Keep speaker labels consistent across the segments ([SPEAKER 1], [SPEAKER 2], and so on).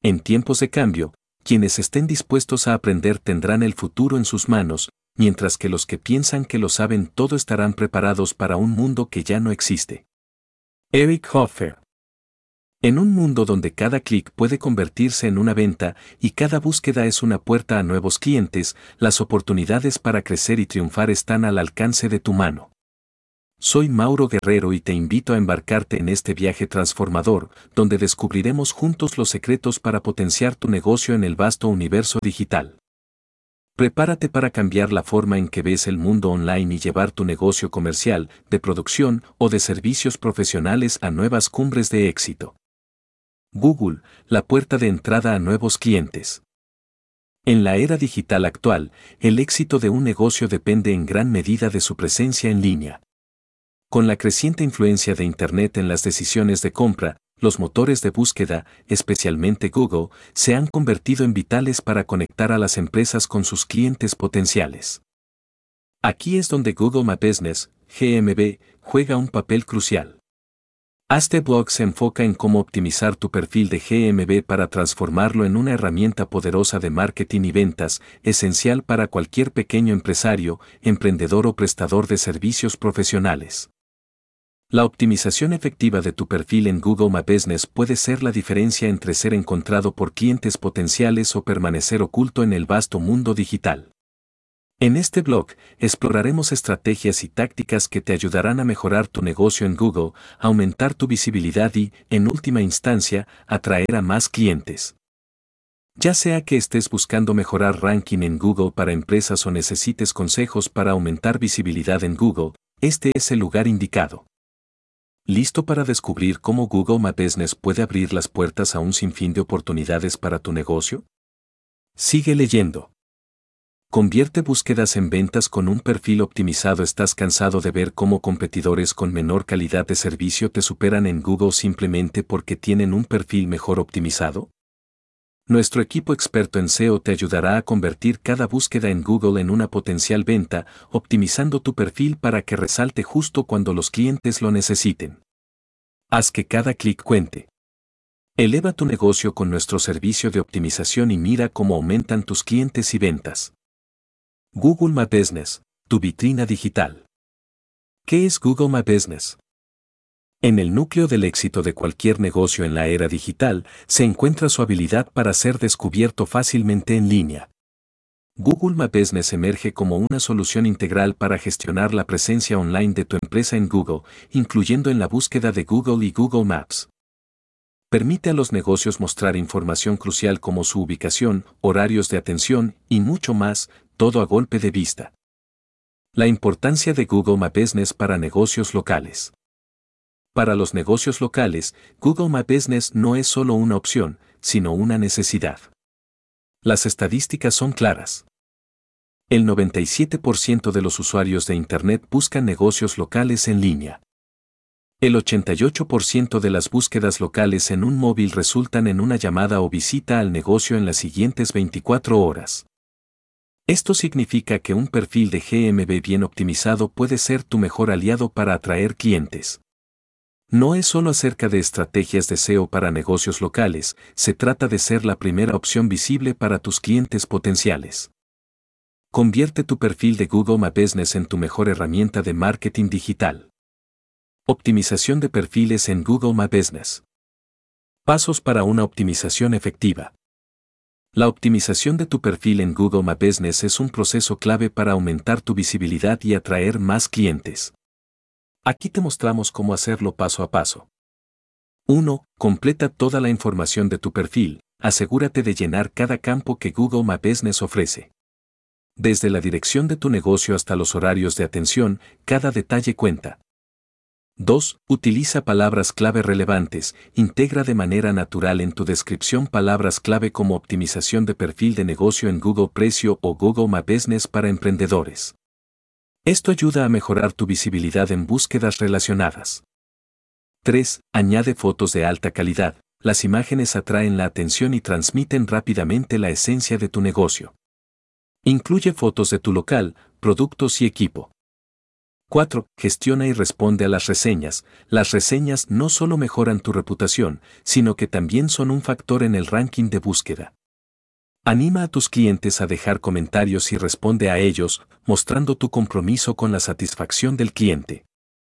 [SPEAKER 1] En tiempos de cambio, quienes estén dispuestos a aprender tendrán el futuro en sus manos, mientras que los que piensan que lo saben todo estarán preparados para un mundo que ya no existe. Eric Hoffer. En un mundo donde cada clic puede convertirse en una venta y cada búsqueda es una puerta a nuevos clientes, las oportunidades para crecer y triunfar están al alcance de tu mano. Soy Mauro Guerrero y te invito a embarcarte en este viaje transformador, donde descubriremos juntos los secretos para potenciar tu negocio en el vasto universo digital. Prepárate para cambiar la forma en que ves el mundo online y llevar tu negocio comercial, de producción o de servicios profesionales a nuevas cumbres de éxito. Google, la puerta de entrada a nuevos clientes. En la era digital actual, el éxito de un negocio depende en gran medida de su presencia en línea. Con la creciente influencia de Internet en las decisiones de compra, los motores de búsqueda, especialmente Google, se han convertido en vitales para conectar a las empresas con sus clientes potenciales. Aquí es donde Google My Business, GMB, juega un papel crucial. Este blog se enfoca en cómo optimizar tu perfil de GMB para transformarlo en una herramienta poderosa de marketing y ventas, esencial para cualquier pequeño empresario, emprendedor o prestador de servicios profesionales. La optimización efectiva de tu perfil en Google My Business puede ser la diferencia entre ser encontrado por clientes potenciales o permanecer oculto en el vasto mundo digital. En este blog, exploraremos estrategias y tácticas que te ayudarán a mejorar tu negocio en Google, aumentar tu visibilidad y, en última instancia, atraer a más clientes. Ya sea que estés buscando mejorar ranking en Google para empresas o necesites consejos para aumentar visibilidad en Google, este es el lugar indicado. ¿Listo para descubrir cómo Google My Business puede abrir las puertas a un sinfín de oportunidades para tu negocio? Sigue leyendo. Convierte búsquedas en ventas con un perfil optimizado. ¿Estás cansado de ver cómo competidores con menor calidad de servicio te superan en Google simplemente porque tienen un perfil mejor optimizado? Nuestro equipo experto en SEO te ayudará a convertir cada búsqueda en Google en una potencial venta, optimizando tu perfil para que resalte justo cuando los clientes lo necesiten. Haz que cada clic cuente. Eleva tu negocio con nuestro servicio de optimización y mira cómo aumentan tus clientes y ventas. Google My Business, tu vitrina digital. ¿Qué es Google My Business? En el núcleo del éxito de cualquier negocio en la era digital se encuentra su habilidad para ser descubierto fácilmente en línea. Google My Business emerge como una solución integral para gestionar la presencia online de tu empresa en Google, incluyendo en la búsqueda de Google y Google Maps. Permite a los negocios mostrar información crucial como su ubicación, horarios de atención y mucho más, todo a golpe de vista. La importancia de Google My Business para negocios locales. Para los negocios locales, Google My Business no es solo una opción, sino una necesidad. Las estadísticas son claras. El 97% de los usuarios de Internet buscan negocios locales en línea. El 88% de las búsquedas locales en un móvil resultan en una llamada o visita al negocio en las siguientes 24 horas. Esto significa que un perfil de GMB bien optimizado puede ser tu mejor aliado para atraer clientes. No es solo acerca de estrategias de SEO para negocios locales, se trata de ser la primera opción visible para tus clientes potenciales. Convierte tu perfil de Google My Business en tu mejor herramienta de marketing digital. Optimización de perfiles en Google My Business. Pasos para una optimización efectiva. La optimización de tu perfil en Google My Business es un proceso clave para aumentar tu visibilidad y atraer más clientes. Aquí te mostramos cómo hacerlo paso a paso. 1. Completa toda la información de tu perfil. Asegúrate de llenar cada campo que Google My Business ofrece. Desde la dirección de tu negocio hasta los horarios de atención, cada detalle cuenta. 2. Utiliza palabras clave relevantes. Integra de manera natural en tu descripción palabras clave como optimización de perfil de negocio en Google Precio o Google My Business para emprendedores. Esto ayuda a mejorar tu visibilidad en búsquedas relacionadas. 3. Añade fotos de alta calidad. Las imágenes atraen la atención y transmiten rápidamente la esencia de tu negocio. Incluye fotos de tu local, productos y equipo. 4. Gestiona y responde a las reseñas. Las reseñas no solo mejoran tu reputación, sino que también son un factor en el ranking de búsqueda. Anima a tus clientes a dejar comentarios y responde a ellos, mostrando tu compromiso con la satisfacción del cliente.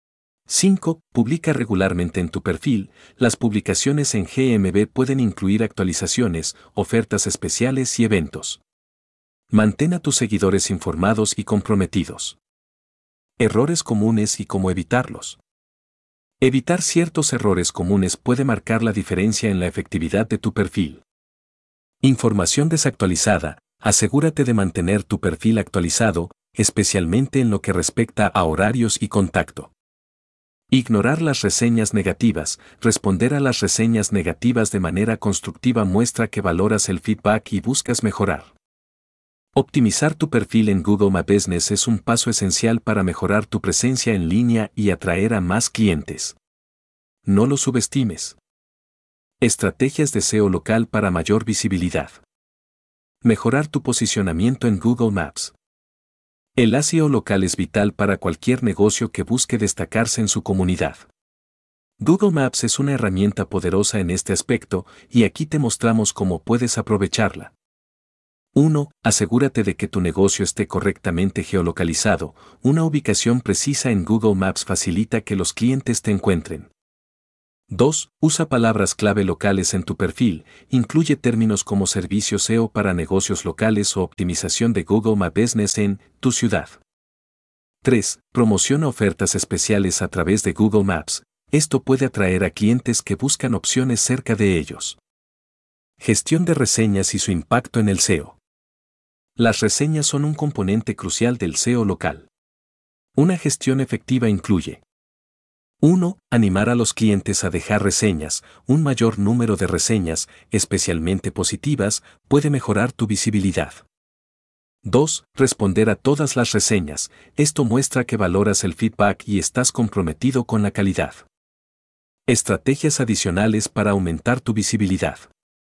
[SPEAKER 1] 5. Publica regularmente en tu perfil. Las publicaciones en GMB pueden incluir actualizaciones, ofertas especiales y eventos. Mantén a tus seguidores informados y comprometidos. Errores comunes y cómo evitarlos. Evitar ciertos errores comunes puede marcar la diferencia en la efectividad de tu perfil. Información desactualizada. Asegúrate de mantener tu perfil actualizado, especialmente en lo que respecta a horarios y contacto. Ignorar las reseñas negativas. Responder a las reseñas negativas de manera constructiva muestra que valoras el feedback y buscas mejorar. Optimizar tu perfil en Google My Business es un paso esencial para mejorar tu presencia en línea y atraer a más clientes. No lo subestimes. Estrategias de SEO local para mayor visibilidad. Mejorar tu posicionamiento en Google Maps. El SEO local es vital para cualquier negocio que busque destacarse en su comunidad. Google Maps es una herramienta poderosa en este aspecto y aquí te mostramos cómo puedes aprovecharla. 1. Asegúrate de que tu negocio esté correctamente geolocalizado. Una ubicación precisa en Google Maps facilita que los clientes te encuentren. 2. Usa palabras clave locales en tu perfil. Incluye términos como servicio SEO para negocios locales o optimización de Google My Business en tu ciudad. 3. Promociona ofertas especiales a través de Google Maps. Esto puede atraer a clientes que buscan opciones cerca de ellos. Gestión de reseñas y su impacto en el SEO. Las reseñas son un componente crucial del SEO local. Una gestión efectiva incluye 1. Animar a los clientes a dejar reseñas. Un mayor número de reseñas, especialmente positivas, puede mejorar tu visibilidad. 2. Responder a todas las reseñas. Esto muestra que valoras el feedback y estás comprometido con la calidad. Estrategias adicionales para aumentar tu visibilidad.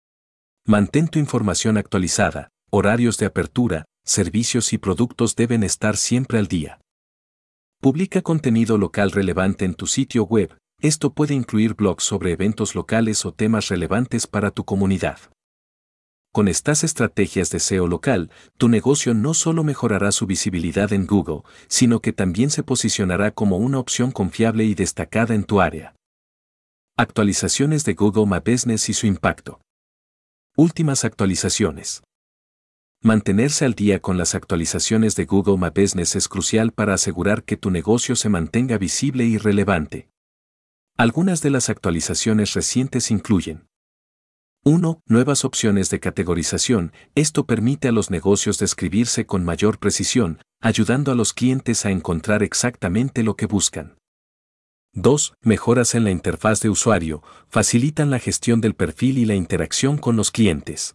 [SPEAKER 1] Mantén tu información actualizada. Horarios de apertura, servicios y productos deben estar siempre al día. Publica contenido local relevante en tu sitio web. Esto puede incluir blogs sobre eventos locales o temas relevantes para tu comunidad. Con estas estrategias de SEO local, tu negocio no solo mejorará su visibilidad en Google, sino que también se posicionará como una opción confiable y destacada en tu área. Actualizaciones de Google My Business y su impacto. Últimas actualizaciones. Mantenerse al día con las actualizaciones de Google My Business es crucial para asegurar que tu negocio se mantenga visible y relevante. Algunas de las actualizaciones recientes incluyen 1. Nuevas opciones de categorización. Esto permite a los negocios describirse con mayor precisión, ayudando a los clientes a encontrar exactamente lo que buscan. 2. Mejoras en la interfaz de usuario. Facilitan la gestión del perfil y la interacción con los clientes.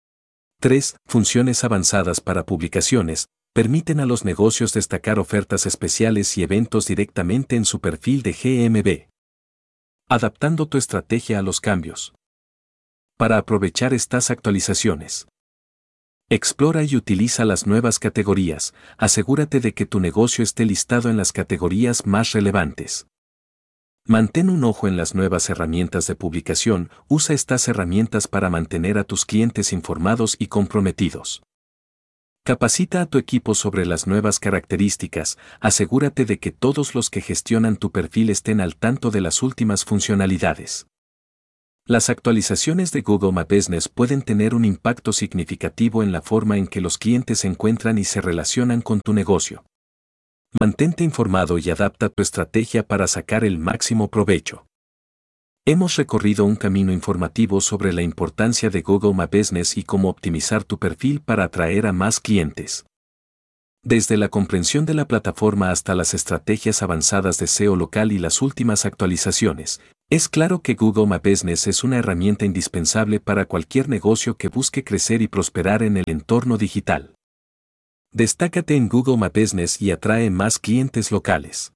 [SPEAKER 1] 3. Funciones avanzadas para publicaciones. Permiten a los negocios destacar ofertas especiales y eventos directamente en su perfil de GMB. Adaptando tu estrategia a los cambios. Para aprovechar estas actualizaciones. Explora y utiliza las nuevas categorías. Asegúrate de que tu negocio esté listado en las categorías más relevantes. Mantén un ojo en las nuevas herramientas de publicación. Usa estas herramientas para mantener a tus clientes informados y comprometidos. Capacita a tu equipo sobre las nuevas características. Asegúrate de que todos los que gestionan tu perfil estén al tanto de las últimas funcionalidades. Las actualizaciones de Google My Business pueden tener un impacto significativo en la forma en que los clientes encuentran y se relacionan con tu negocio. Mantente informado y adapta tu estrategia para sacar el máximo provecho. Hemos recorrido un camino informativo sobre la importancia de Google My Business y cómo optimizar tu perfil para atraer a más clientes. Desde la comprensión de la plataforma hasta las estrategias avanzadas de SEO local y las últimas actualizaciones, es claro que Google My Business es una herramienta indispensable para cualquier negocio que busque crecer y prosperar en el entorno digital. Destácate en Google My Business y atrae más clientes locales.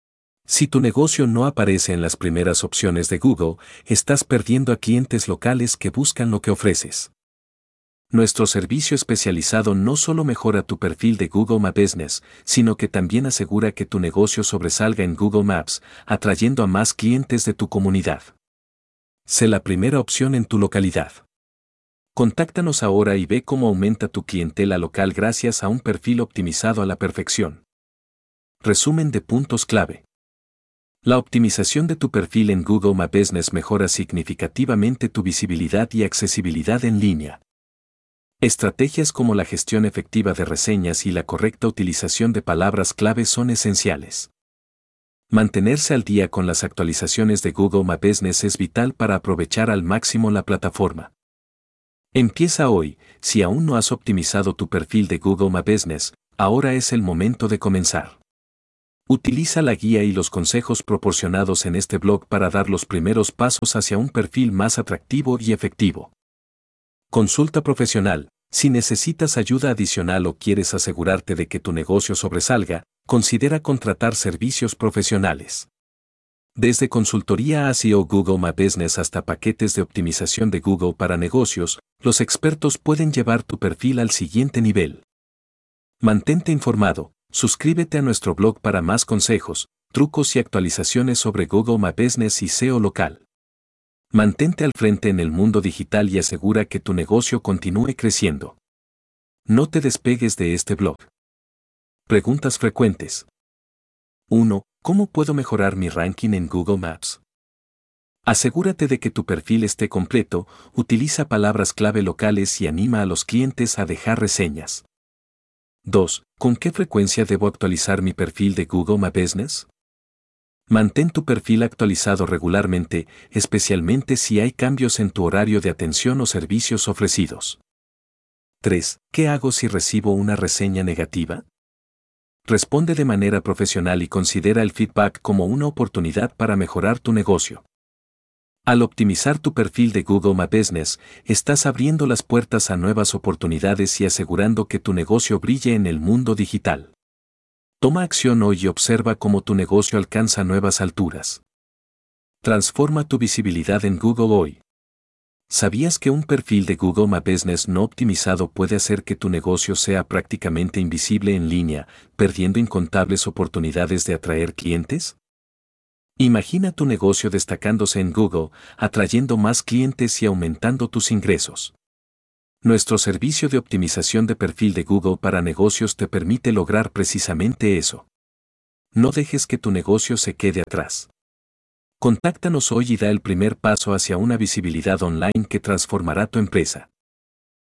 [SPEAKER 1] Si tu negocio no aparece en las primeras opciones de Google, estás perdiendo a clientes locales que buscan lo que ofreces. Nuestro servicio especializado no solo mejora tu perfil de Google My Business, sino que también asegura que tu negocio sobresalga en Google Maps, atrayendo a más clientes de tu comunidad. Sé la primera opción en tu localidad. Contáctanos ahora y ve cómo aumenta tu clientela local gracias a un perfil optimizado a la perfección. Resumen de puntos clave. La optimización de tu perfil en Google My Business mejora significativamente tu visibilidad y accesibilidad en línea. Estrategias como la gestión efectiva de reseñas y la correcta utilización de palabras clave son esenciales. Mantenerse al día con las actualizaciones de Google My Business es vital para aprovechar al máximo la plataforma. Empieza hoy. Si aún no has optimizado tu perfil de Google My Business, ahora es el momento de comenzar. Utiliza la guía y los consejos proporcionados en este blog para dar los primeros pasos hacia un perfil más atractivo y efectivo. Consulta profesional. Si necesitas ayuda adicional o quieres asegurarte de que tu negocio sobresalga, considera contratar servicios profesionales. Desde consultoría a SEO Google My Business hasta paquetes de optimización de Google para negocios, los expertos pueden llevar tu perfil al siguiente nivel. Mantente informado. Suscríbete a nuestro blog para más consejos, trucos y actualizaciones sobre Google My Business y SEO local. Mantente al frente en el mundo digital y asegura que tu negocio continúe creciendo. No te despegues de este blog. Preguntas frecuentes. 1. ¿Cómo puedo mejorar mi ranking en Google Maps? Asegúrate de que tu perfil esté completo, utiliza palabras clave locales y anima a los clientes a dejar reseñas. 2. ¿Con qué frecuencia debo actualizar mi perfil de Google My Business? Mantén tu perfil actualizado regularmente, especialmente si hay cambios en tu horario de atención o servicios ofrecidos. 3. ¿Qué hago si recibo una reseña negativa? Responde de manera profesional y considera el feedback como una oportunidad para mejorar tu negocio. Al optimizar tu perfil de Google My Business, estás abriendo las puertas a nuevas oportunidades y asegurando que tu negocio brille en el mundo digital. Toma acción hoy y observa cómo tu negocio alcanza nuevas alturas. Transforma tu visibilidad en Google hoy. ¿Sabías que un perfil de Google My Business no optimizado puede hacer que tu negocio sea prácticamente invisible en línea, perdiendo incontables oportunidades de atraer clientes? Imagina tu negocio destacándose en Google, atrayendo más clientes y aumentando tus ingresos. Nuestro servicio de optimización de perfil de Google para negocios te permite lograr precisamente eso. No dejes que tu negocio se quede atrás. Contáctanos hoy y da el primer paso hacia una visibilidad online que transformará tu empresa.